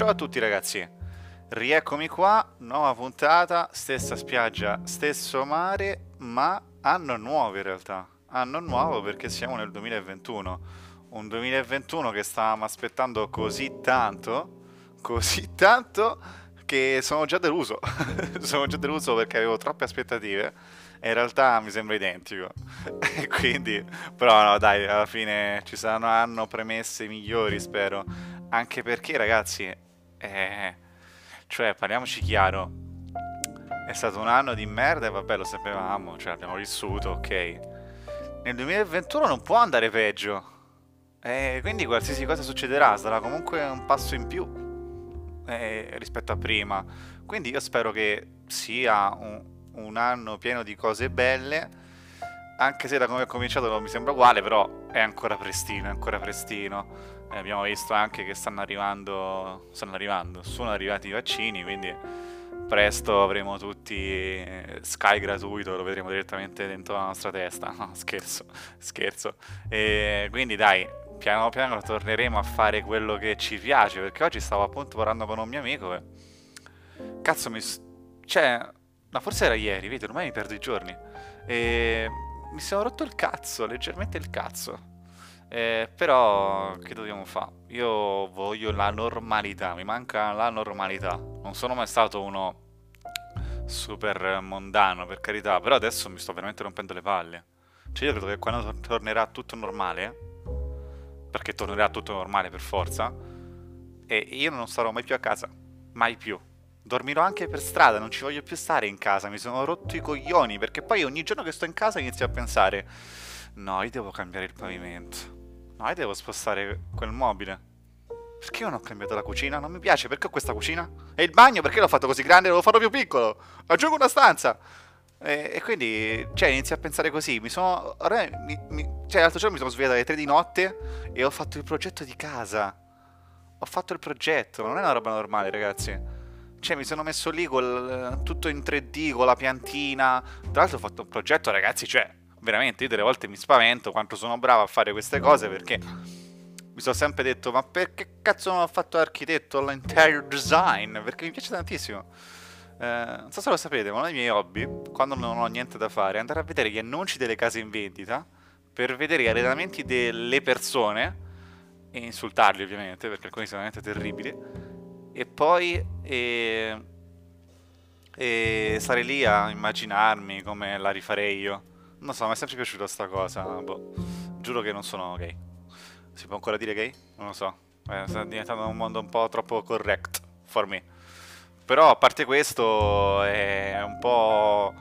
Ciao a tutti ragazzi, rieccomi qua, nuova puntata, stessa spiaggia, stesso mare, ma anno nuovo in realtà. Anno nuovo perché siamo nel 2021. Un 2021 che stavamo aspettando così tanto che sono già deluso. Sono già deluso perché avevo troppe aspettative e in realtà mi sembra identico. E quindi, però no, dai, alla fine ci saranno premesse migliori, spero. Anche perché, ragazzi, cioè, parliamoci chiaro, è stato un anno di merda e vabbè, lo sapevamo, cioè, abbiamo vissuto, ok. Nel 2021 non può andare peggio. E quindi qualsiasi cosa succederà sarà comunque un passo in più rispetto a prima. Quindi io spero che sia un anno pieno di cose belle, anche se da come ho cominciato non mi sembra uguale, però è ancora prestino, è ancora prestino. Abbiamo visto anche che sono arrivati i vaccini, quindi presto avremo tutti Sky gratuito, lo vedremo direttamente dentro la nostra testa. No, scherzo, scherzo. E quindi dai, piano piano torneremo a fare quello che ci piace, perché oggi stavo appunto parlando con un mio amico e... Cazzo, cioè, ma forse era ieri, vedi, ormai mi perdo i giorni. E mi sono rotto il cazzo, leggermente il cazzo. Però, che dobbiamo fare? Io voglio la normalità, mi manca la normalità. Non sono mai stato uno super mondano, per carità, però adesso mi sto veramente rompendo le palle. Cioè, io credo che quando tornerà tutto normale, perché tornerà tutto normale per forza, e io non starò mai più a casa, mai più. Dormirò anche per strada, non ci voglio più stare in casa, mi sono rotto i coglioni, perché poi ogni giorno che sto in casa inizio a pensare, no, io devo cambiare il pavimento, no, io devo spostare quel mobile. Perché io non ho cambiato la cucina? Non mi piace, perché ho questa cucina? E il bagno, perché l'ho fatto così grande? Devo farlo più piccolo! Aggiungo una stanza! E quindi, cioè, inizio a pensare così. Cioè, l'altro giorno mi sono svegliato alle 3 di notte e ho fatto il progetto di casa. Ho fatto il progetto, non è una roba normale, ragazzi. Cioè, mi sono messo lì tutto in 3D, con la piantina. Tra l'altro ho fatto un progetto, ragazzi, cioè, veramente, io delle volte mi spavento quanto sono bravo a fare queste cose perché mi sono sempre detto, ma perché cazzo non ho fatto architetto all'interior design? Perché mi piace tantissimo. Non so se lo sapete, ma uno dei miei hobby, quando non ho niente da fare, è andare a vedere gli annunci delle case in vendita per vedere gli arredamenti delle persone e insultarli ovviamente, perché alcuni sono veramente terribili, e poi stare lì a immaginarmi come la rifarei io. Non so, mi è sempre piaciuta sta cosa. Boh, giuro che non sono gay. Si può ancora dire gay? Non lo so. Sta diventando un mondo un po' troppo correct for me. Però a parte questo è un po'...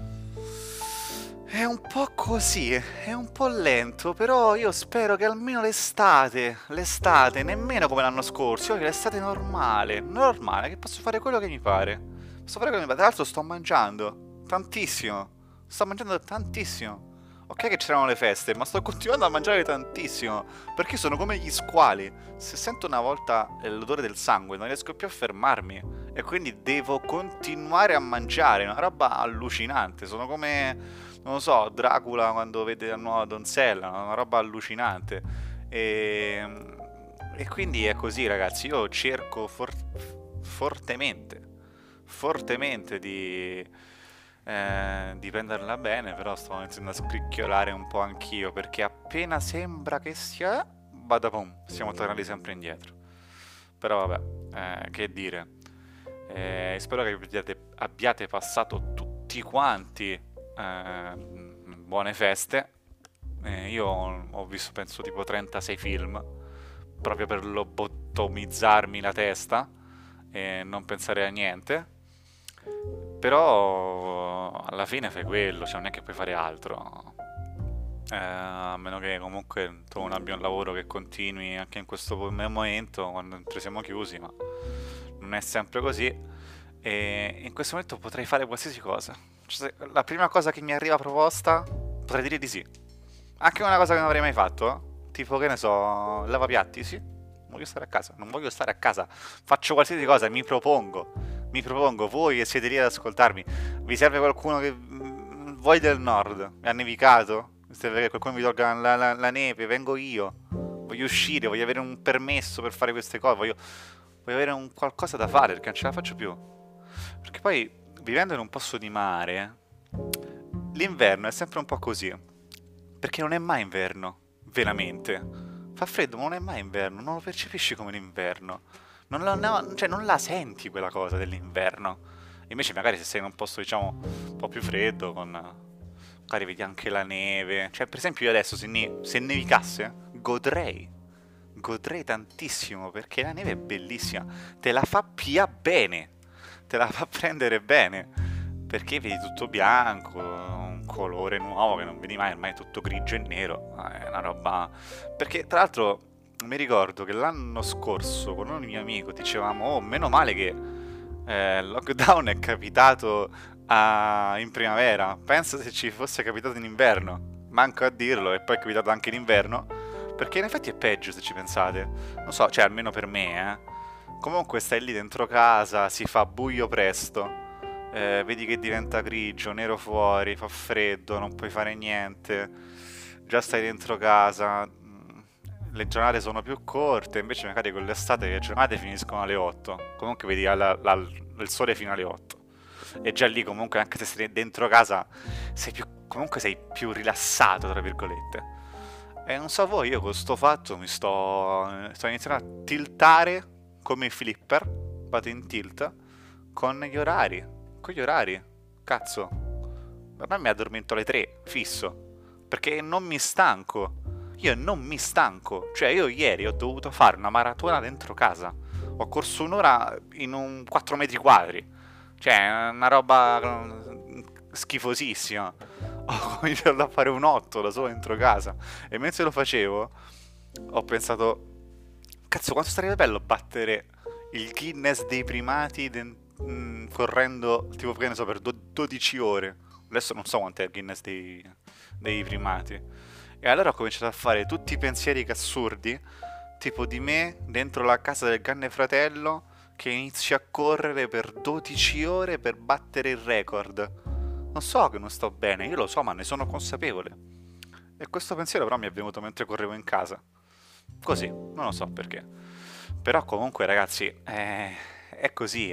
È un po' così, è un po' lento, però io spero che almeno l'estate, nemmeno come l'anno scorso, io voglio l'estate normale, normale, che posso fare quello che mi pare. Posso fare quello che mi pare. Tra l'altro sto mangiando tantissimo. Ok che c'erano le feste, ma sto continuando a mangiare tantissimo, perché sono come gli squali. Se sento una volta l'odore del sangue non riesco più a fermarmi e quindi devo continuare a mangiare, è una roba allucinante, sono come non lo so, Dracula quando vede la nuova donzella, una roba allucinante. E, e quindi è così, ragazzi. Io cerco fortemente, fortemente di prenderla bene, però sto iniziando a scricchiolare un po' anch'io, perché appena sembra che sia, badabum, siamo tornati sempre indietro. Però vabbè, che dire. Spero che abbiate passato tutti quanti buone feste. Io ho visto penso tipo 36 film proprio per lobotomizzarmi la testa e non pensare a niente. Però alla fine fai quello, cioè non è che puoi fare altro. A meno che comunque tu non abbia un lavoro che continui anche in questo momento, quando siamo chiusi, ma non è sempre così. E in questo momento potrei fare qualsiasi cosa. Cioè, la prima cosa che mi arriva proposta, potrei dire di sì. Anche una cosa che non avrei mai fatto, tipo che ne so, lavapiatti, sì. Voglio stare a casa, non voglio stare a casa. Faccio qualsiasi cosa, mi propongo. Mi propongo, voi che siete lì ad ascoltarmi, vi serve qualcuno che... Voi del nord, ha nevicato? Serve che qualcuno mi tolga la neve, vengo io. Voglio uscire, voglio avere un permesso per fare queste cose, voglio voglio avere un qualcosa da fare perché non ce la faccio più. Perché poi, vivendo in un posto di mare, l'inverno è sempre un po' così. Perché non è mai inverno, veramente. Fa freddo, ma non è mai inverno, non lo percepisci come l'inverno. Cioè, non la senti quella cosa dell'inverno. Invece magari se sei in un posto, diciamo, un po' più freddo, magari vedi anche la neve. Cioè, per esempio io adesso se nevicasse, godrei tantissimo, perché la neve è bellissima. Te la fa pia bene, te la fa prendere bene, perché vedi tutto bianco, un colore nuovo che non vedi mai, ormai è tutto grigio e nero. È una roba... Perché tra l'altro mi ricordo che l'anno scorso con un mio amico dicevamo, oh, meno male che il lockdown è capitato in primavera, pensa se ci fosse capitato in inverno, manco a dirlo, e poi è capitato anche in inverno, perché in effetti è peggio se ci pensate, non so, cioè almeno per me, eh. Comunque stai lì dentro casa, si fa buio presto, vedi che diventa grigio, nero fuori, fa freddo, non puoi fare niente, già stai dentro casa, le giornate sono più corte, invece magari con l'estate le giornate finiscono alle 8, comunque vedi il sole fino alle 8. E già lì comunque anche se sei dentro casa comunque sei più rilassato, tra virgolette. E non so voi, io con sto fatto sto iniziando a tiltare come i flipper, vado in tilt con gli orari, con gli orari, cazzo. Ormai mi addormento alle 3, fisso, perché non mi stanco. Io non mi stanco, cioè io ieri ho dovuto fare una maratona dentro casa. Ho corso un'ora in un 4 metri quadri. Cioè, è una roba schifosissima. Ho cominciato a fare un 8 da solo dentro casa. E mentre lo facevo, ho pensato, cazzo, quanto sarebbe bello battere il Guinness dei primati correndo, tipo, che ne so, per 12 ore. Adesso non so quant'è il Guinness dei primati. E allora ho cominciato a fare tutti i pensieri che assurdi, tipo di me dentro la casa del grande fratello che inizia a correre per 12 ore per battere il record. Non so che non sto bene, io lo so, ma ne sono consapevole. E questo pensiero però mi è venuto mentre correvo in casa. Così, non lo so perché. Però comunque ragazzi, è così,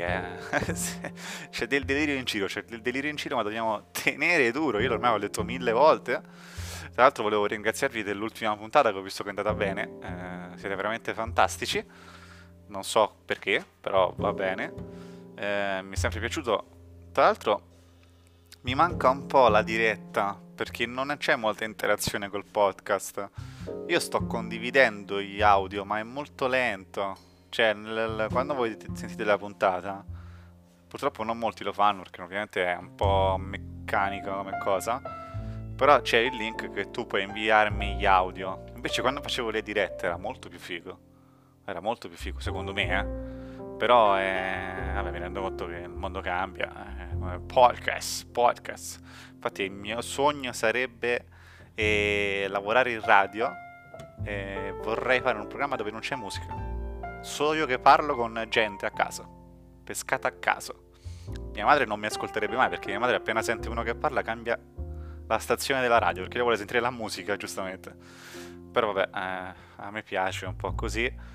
c'è del delirio in giro, c'è del delirio in giro, ma dobbiamo tenere duro. Io ormai l'ho detto 1000 volte. Tra l'altro volevo ringraziarvi dell'ultima puntata che ho visto che è andata bene, siete veramente fantastici, non so perché, però va bene, mi è sempre piaciuto. Tra l'altro mi manca un po' la diretta, perché non c'è molta interazione col podcast. Io sto condividendo gli audio, ma è molto lento. Cioè, quando voi sentite la puntata, purtroppo non molti lo fanno, perché ovviamente è un po' meccanica come cosa. Però c'è il link che tu puoi inviarmi gli audio. Invece quando facevo le dirette era molto più figo. Era molto più figo, secondo me, eh. Però, vabbè, mi rendo conto che il mondo cambia. Podcast. Infatti il mio sogno sarebbe lavorare in radio e vorrei fare un programma dove non c'è musica. Solo io che parlo con gente a caso. Pescata a caso. Mia madre non mi ascolterebbe mai perché mia madre appena sente uno che parla cambia la stazione della radio perché lei vuole sentire la musica, giustamente. Però vabbè, a me piace un po' così.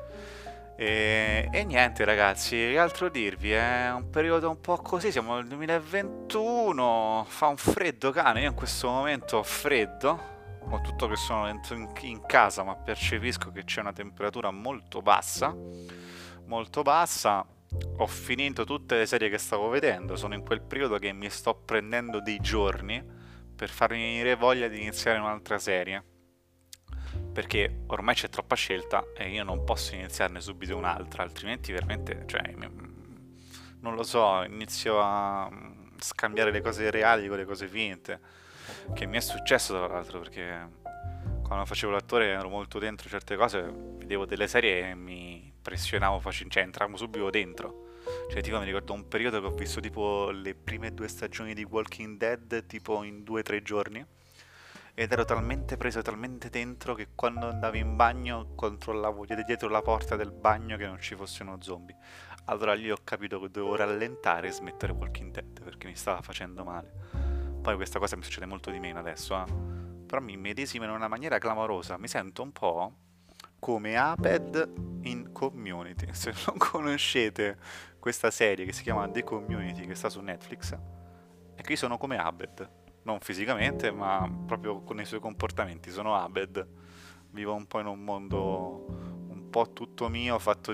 E niente ragazzi, che altro dirvi? È un periodo un po' così, siamo nel 2021, fa un freddo cane, io in questo momento ho freddo, con tutto che sono dentro in casa, ma percepisco che c'è una temperatura molto bassa, molto bassa. Ho finito tutte le serie che stavo vedendo, sono in quel periodo che mi sto prendendo dei giorni per farmi venire voglia di iniziare un'altra serie. Perché ormai c'è troppa scelta e io non posso iniziarne subito un'altra, altrimenti veramente, cioè, non lo so, inizio a scambiare le cose reali con le cose finte, che mi è successo tra l'altro, perché quando facevo l'attore ero molto dentro certe cose, vedevo delle serie e mi pressionavo facilmente, cioè entravo subito dentro. Cioè tipo mi ricordo un periodo che ho visto tipo le prime 2 stagioni di Walking Dead tipo in 2 o 3 giorni ed ero talmente preso, talmente dentro che quando andavo in bagno controllavo dietro la porta del bagno che non ci fosse uno zombie. Allora lì ho capito che dovevo rallentare e smettere Walking Dead perché mi stava facendo male. Poi questa cosa mi succede molto di meno adesso, però mi medesimo in una maniera clamorosa. Mi sento un po' come Abed in Community. Se non conoscete questa serie che si chiama The Community, che sta su Netflix, è che io sono come Abed, non fisicamente, ma proprio con i suoi comportamenti. Sono Abed, vivo un po' in un mondo un po' tutto mio, fatto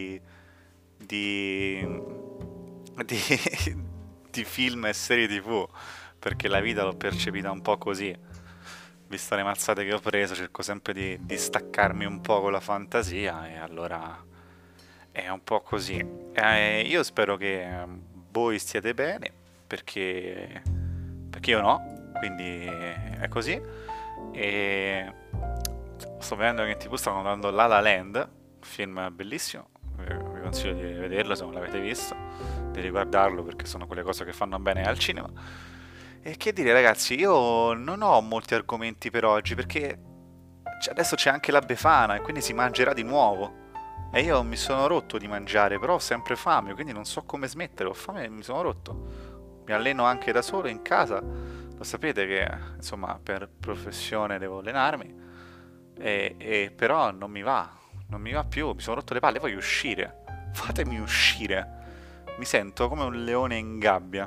di, di, di film e serie TV, perché la vita l'ho percepita un po' così. Vista le mazzate che ho preso, cerco sempre di staccarmi un po' con la fantasia e allora è un po' così. Io spero che voi stiate bene, perché, perché io no, quindi è così. E sto vedendo che in TV stanno dando La La Land, film bellissimo, vi consiglio di vederlo se non l'avete visto, di riguardarlo perché sono quelle cose che fanno bene al cinema. E che dire ragazzi, io non ho molti argomenti per oggi perché adesso c'è anche la Befana e quindi si mangerà di nuovo. E io mi sono rotto di mangiare, però ho sempre fame, quindi non so come smettere, ho fame e mi sono rotto. Mi alleno anche da solo in casa, lo sapete che insomma per professione devo allenarmi, e però non mi va più, mi sono rotto le palle, voglio uscire, fatemi uscire, mi sento come un leone in gabbia.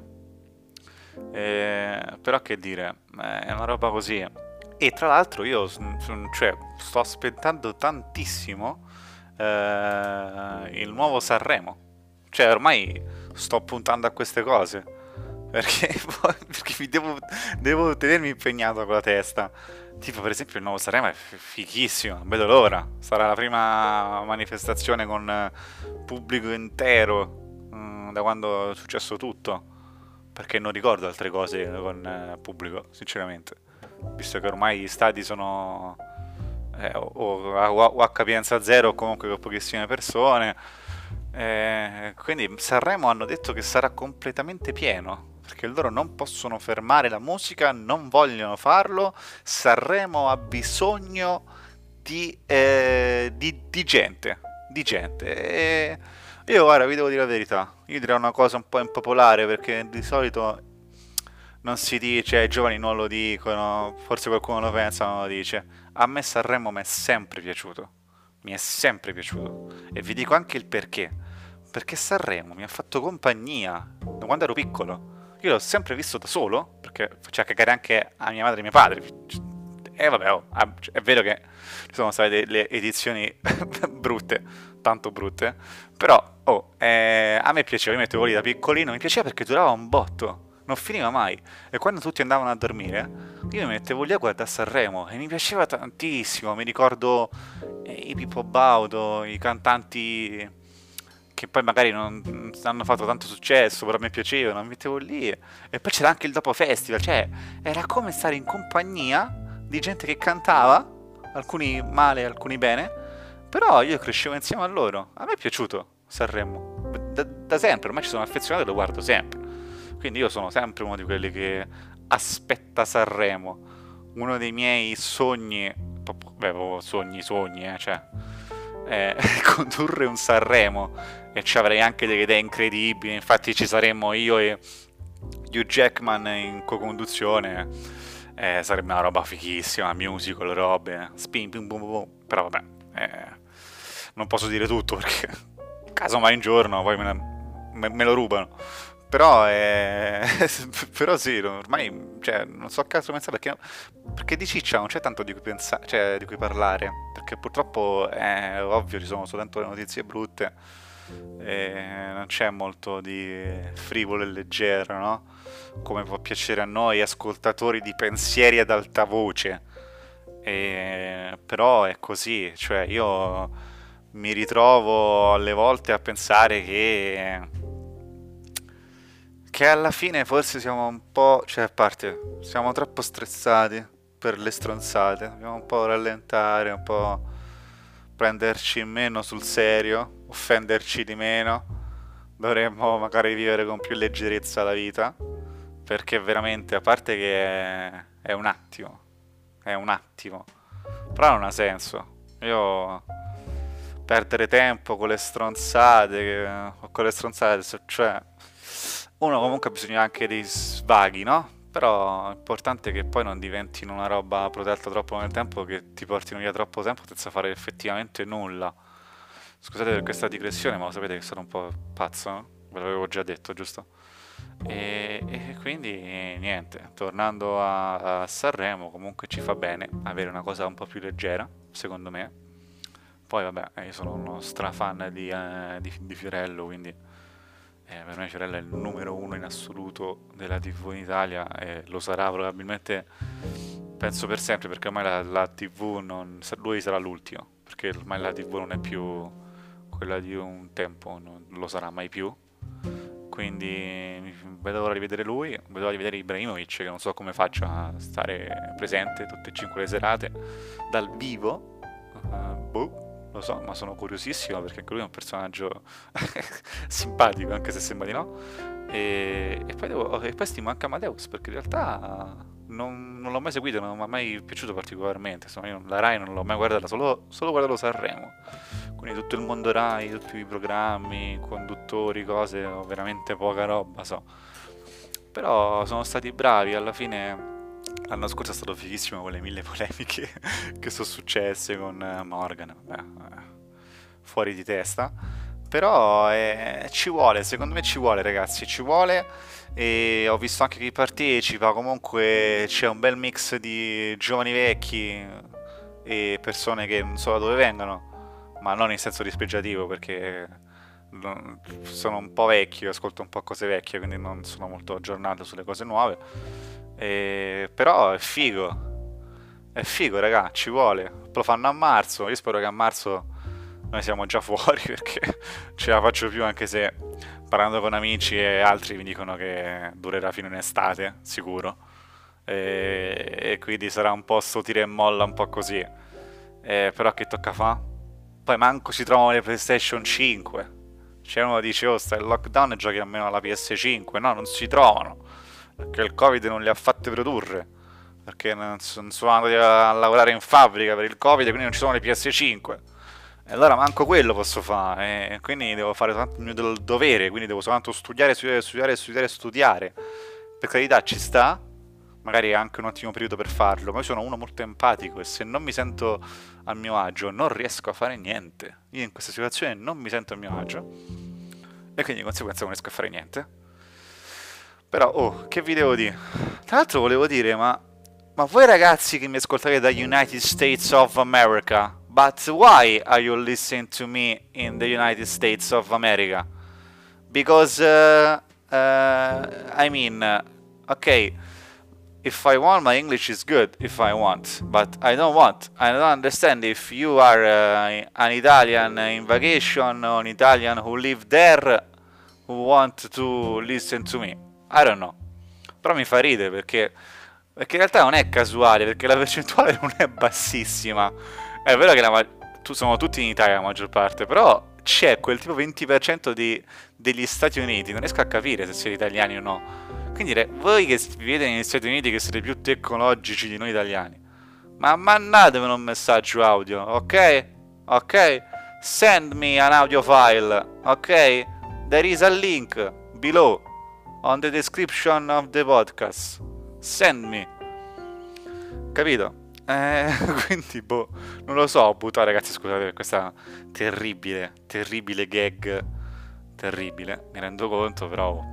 Però che dire, è una roba così. E tra l'altro io cioè, sto aspettando tantissimo il nuovo Sanremo. Cioè ormai sto puntando a queste cose. Perché, perché devo tenermi impegnato con la testa. Tipo per esempio il nuovo Sanremo è fighissimo, non vedo l'ora. Sarà la prima manifestazione con pubblico intero da quando è successo tutto. Perché non ricordo altre cose con pubblico, sinceramente. Visto che ormai gli stadi sono o a capienza zero o comunque con pochissime persone. Quindi Sanremo hanno detto che sarà completamente pieno. Perché loro non possono fermare la musica, non vogliono farlo. Sanremo ha bisogno di gente. Di gente. E io guarda, vi devo dire la verità. Io direi una cosa un po' impopolare perché di solito non si dice, i giovani non lo dicono, forse qualcuno lo pensa, ma non lo dice. A me Sanremo mi è sempre piaciuto. Mi è sempre piaciuto. E vi dico anche il perché. Perché Sanremo mi ha fatto compagnia da quando ero piccolo. Io l'ho sempre visto da solo, perché faceva cagare anche a mia madre e mio padre. E vabbè, oh, è vero che ci sono state delle edizioni brutte, tanto brutte, però oh, a me piaceva, io mettevo lì da piccolino, mi piaceva perché durava un botto, non finiva mai. E quando tutti andavano a dormire, io mi mettevo lì a guardare Sanremo e mi piaceva tantissimo. Mi ricordo i Pippo Baudo, i cantanti che poi magari non hanno fatto tanto successo, però mi piacevano, mi mettevo lì. E poi c'era anche il dopo festival, cioè era come stare in compagnia di gente che cantava, alcuni male, alcuni bene, però io crescevo insieme a loro. A me è piaciuto Sanremo, da sempre, ormai ci sono affezionato e lo guardo sempre. Quindi io sono sempre uno di quelli che aspetta Sanremo. Uno dei miei sogni, proprio sogni, cioè, è condurre un Sanremo e ci avrei anche delle idee incredibili. Infatti ci saremmo io e Hugh Jackman in co-conduzione. Sarebbe una roba fighissima, musical, robe, spin, pim, pum, pum, pum. Però vabbè, non posso dire tutto perché casomai un giorno poi me lo rubano. Però, però sì, ormai cioè, non so a caso pensare perché di ciccia non c'è tanto di cui pensare, cioè, di cui parlare. Perché purtroppo è ovvio, ci sono soltanto le notizie brutte e non c'è molto di frivolo e leggero, no? Come può piacere a noi ascoltatori di pensieri ad alta voce. Però è così, cioè io mi ritrovo alle volte a pensare che alla fine forse siamo un po', cioè a parte, siamo troppo stressati per le stronzate, dobbiamo un po' rallentare, un po' prenderci meno sul serio, offenderci di meno, dovremmo magari vivere con più leggerezza la vita, perché veramente, a parte che è un attimo, però non ha senso. Io perdere tempo con le stronzate, cioè uno comunque ha bisogno anche dei svaghi, no? Però è importante che poi non diventino una roba protetta troppo nel tempo, che ti portino via troppo tempo senza fare effettivamente nulla. Scusate per questa digressione, ma lo sapete che sono un po' pazzo, no? Ve l'avevo già detto, giusto? E quindi niente, tornando a Sanremo, comunque ci fa bene avere una cosa un po' più leggera, secondo me. Poi vabbè, io sono uno strafan di Fiorello, quindi per me Fiorello è il numero uno in assoluto della TV in Italia e lo sarà probabilmente, penso per sempre, perché ormai la TV non, lui sarà l'ultimo, perché ormai la TV non è più quella di un tempo, non lo sarà mai più. Quindi vedo l'ora di vedere lui, vedo l'ora di vedere Ibrahimovic, che non so come faccia a stare presente tutte e 5 le serate dal vivo. Boh, lo so, ma sono curiosissimo perché anche lui è un personaggio simpatico, anche se sembra di no. E poi stimo anche Amadeus, perché in realtà non l'ho mai seguito, non mi è mai piaciuto particolarmente. Insomma, io la Rai non l'ho mai guardata, solo guardato Sanremo. Quindi tutto il mondo Rai, tutti i programmi, conduttori, cose, ho veramente poca roba, so. Però sono stati bravi, alla fine l'anno scorso è stato fighissimo con le 1000 polemiche che sono successe con Morgan, fuori di testa. Però ci vuole, secondo me ci vuole ragazzi, ci vuole. E ho visto anche chi partecipa, comunque c'è un bel mix di giovani vecchi e persone che non so da dove vengono, ma non in senso dispregiativo perché sono un po' vecchio, ascolto un po' cose vecchie, quindi non sono molto aggiornato sulle cose nuove. Però è figo raga, ci vuole. Lo fanno a marzo, io spero che a marzo noi siamo già fuori perché ce la faccio più, anche se parlando con amici e altri mi dicono che durerà fino in estate, sicuro. E quindi sarà un po' sto tira e molla, un po' così. Però che tocca fa? Poi manco si trovano le PlayStation 5. C'è uno che dice, oh, sta il lockdown e giochi almeno alla PS5. No, non si trovano. Perché il Covid non le ha fatte produrre. Perché non sono andati a lavorare in fabbrica per il Covid, quindi non ci sono le PS5. E allora manco quello posso fare. E quindi devo fare tanto il mio dovere. Quindi devo soltanto studiare, studiare, studiare, studiare, studiare. Per carità ci sta. Magari è anche un ottimo periodo per farlo. Ma io sono uno molto empatico e se non mi sento a mio agio non riesco a fare niente. Io in questa situazione non mi sento a mio agio e quindi di conseguenza non riesco a fare niente. Però, oh, che vi devo dire? Tra l'altro volevo dire, ma voi ragazzi che mi ascoltate da United States of America, but why are you listening to me in the United States of America? Because, I mean, okay, if I want, my English is good if I want, but I don't want. I don't understand if you are an Italian in vacation or an Italian who live there who want to listen to me. I don't know. Però mi fa ridere perché in realtà non è casuale, perché la percentuale non è bassissima. È vero che sono tutti in Italia la maggior parte, però c'è quel tipo 20% degli Stati Uniti, non riesco a capire se siete italiani o no. Quindi voi che vivete negli Stati Uniti, che siete più tecnologici di noi italiani, ma mandatemi un messaggio audio, ok? Ok? Send me an audio file, ok? There is a link below on the description of the podcast. Send me. Capito? Quindi, boh, non lo so, ho buttato, ragazzi, scusate per questa terribile gag. Terribile, mi rendo conto, però...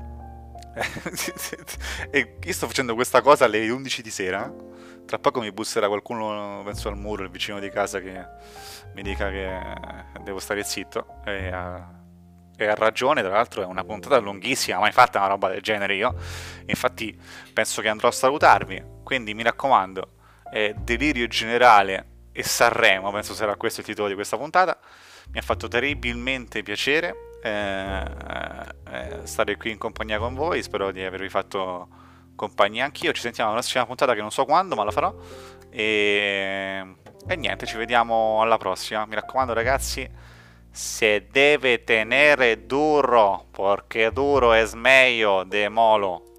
E io sto facendo questa cosa alle 11 di sera. Tra poco mi busserà qualcuno, penso al muro, il vicino di casa, che mi dica che devo stare zitto. E ha ragione, tra l'altro è una puntata lunghissima, mai fatta una roba del genere io. Infatti penso che andrò a salutarvi. Quindi mi raccomando, Delirio Generale e Sanremo, penso sarà questo il titolo di questa puntata. Mi ha fatto terribilmente piacere stare qui in compagnia con voi. Spero di avervi fatto compagnia anch'io. Ci sentiamo alla prossima puntata, che non so quando, ma la farò. E niente, ci vediamo alla prossima. Mi raccomando ragazzi, se deve tenere duro, perché duro es meglio de molo.